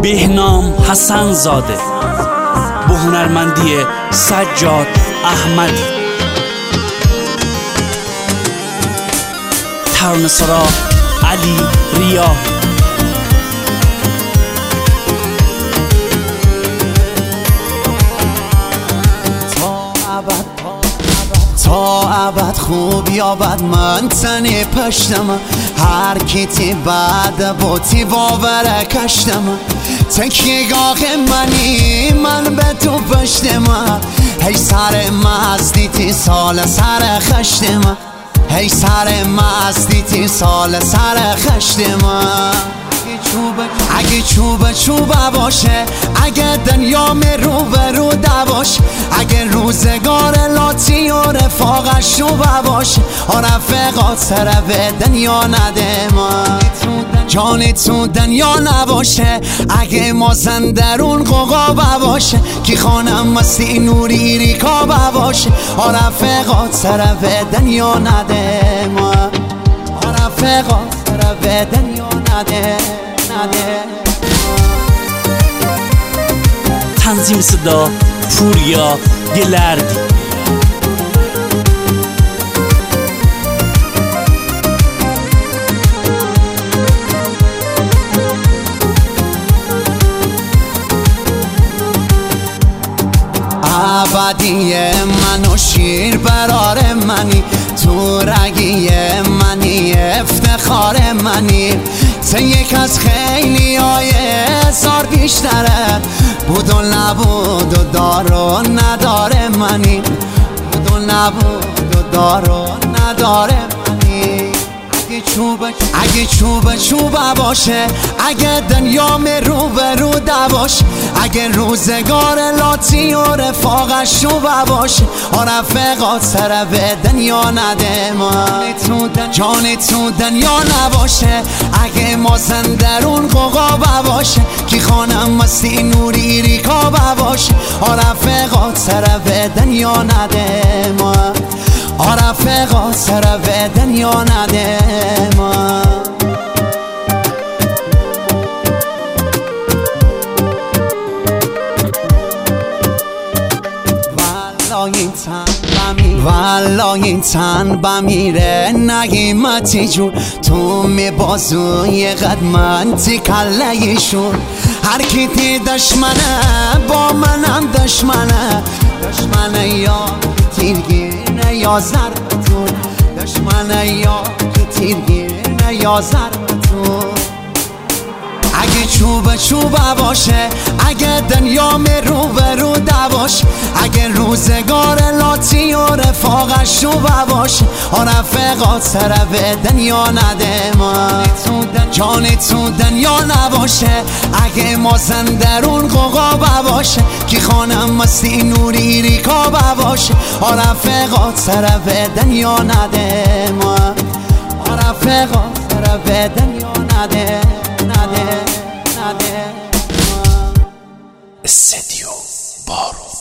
بهنام حسن زاده با هنرمندی سجاد احمدی. ترانه‌سرا علی ریاحی. تا ابد خوب یا بد من تنی پشتم، هر کی تی بعد با تی باور کشتم. تکیگاه منی من به تو پشتم، هی سر مزدی تی سال سر خشتم، هی سر مزدی تی سال سر خشتم. اگه چوبه باشه، اگه دنیا رو به رو دواش، اگه روزگار لاتی و رفاقش شوبه باشه، رفقات سر به دنیا نده ما جانی تو دنیا نباشه. اگه ما زندرون قوقا باشه، کی خانم مستی نوری ریکا باشه، رفقات سر به دنیا نده ما رفقات سر به دنیا نده. تنظیم صدا پوریا گلردی. ابدی من و شیر برار منی، تو رگی منی افتخار منی. تو یک از خیلی های هزار بیشتره، بود و نبود و دار و نداره منی، بود و نبود و دار و نداره منی. اگه چوبه باشه، اگه دنیا رو به رو دواش، اگه روزگار لاتی و رفاقش شوبه باشه، رفقات سر به دنیا نده ما جان تو دنیا نباشه. اگه ما زندرون قوقا باشه، کی خانم مستی نوری ریکا باشه، رفقات سر به دنیا نده ما رفقات سر به دنیا نده ما. والا این تن بمیره نگیمتی جون، تو می بازوی قدمن تی کله شون. هر کی تی دشمنه با منم دشمنه، دشمنه یا تیرگیرنه یا ضربتون، دشمنه یا تیرگیرنه یا ضربتون. اگه چوبه باشه، اگه دنیا رو به رو دواش، اگه روزگار لاتی و رفاقش شوبه باشه، رفقات سر به دنیا نده ما جان تو دنیا نباشه. اگه ما زندرون قوقا باشه، کی خانم مستی نوری ریکا باشه، رفقات سر به دنیا نده ما رفقات سر به دنیا نده. استدیو بارو.